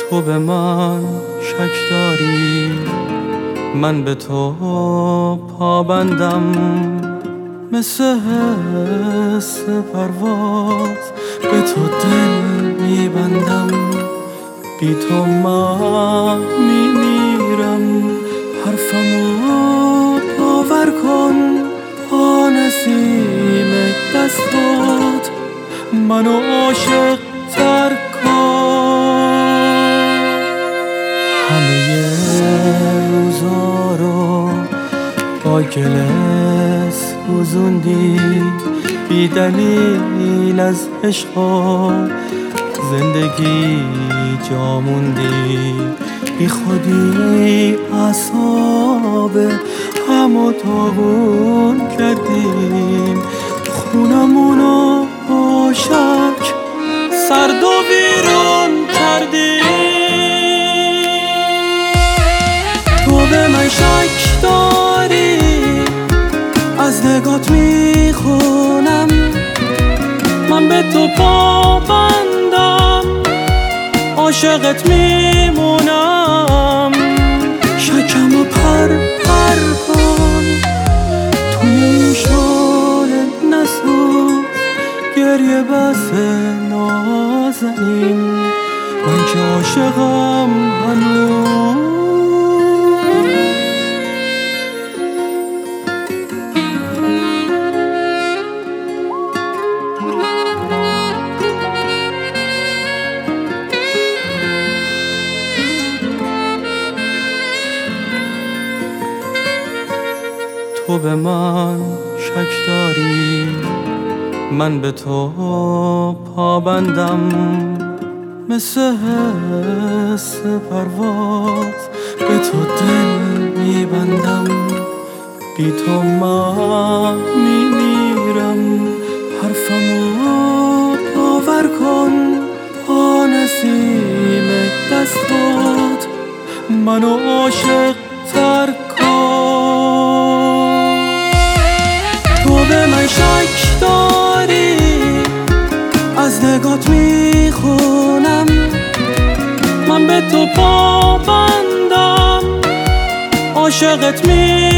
تو به من شک داری، من به تو پابندم، مثل حس پرواز به تو دل میبندم. بی تو من میمیرم، حرفمو باور کن، با نسیم دستات منو عاشق تر کن. همه روزا رو با گلس گذوندی، بی دلیل از عشق و زندگی جا موندی، بی خودی اعصاب همو داغون کردیم، خونمونو با شک سرد و ویران کردی. تو به من شک داری، از نگات میخونم، من به تو پابندم، عاشقت میمونم. شکمو پر پر کن، توی این شعله نسوز، گریه بس نازنین، من که عاشقم هنوز. تو به من شک داری، من به تو پابندم، مثل حس پرواز به تو دل میبندم. بی تو من میمیرم، حرفمو باور کن، با نسیم دستات منو عاشق تر کن. تو به من شک داری، از نگات میخونم، من به تو پابندم، عاشقت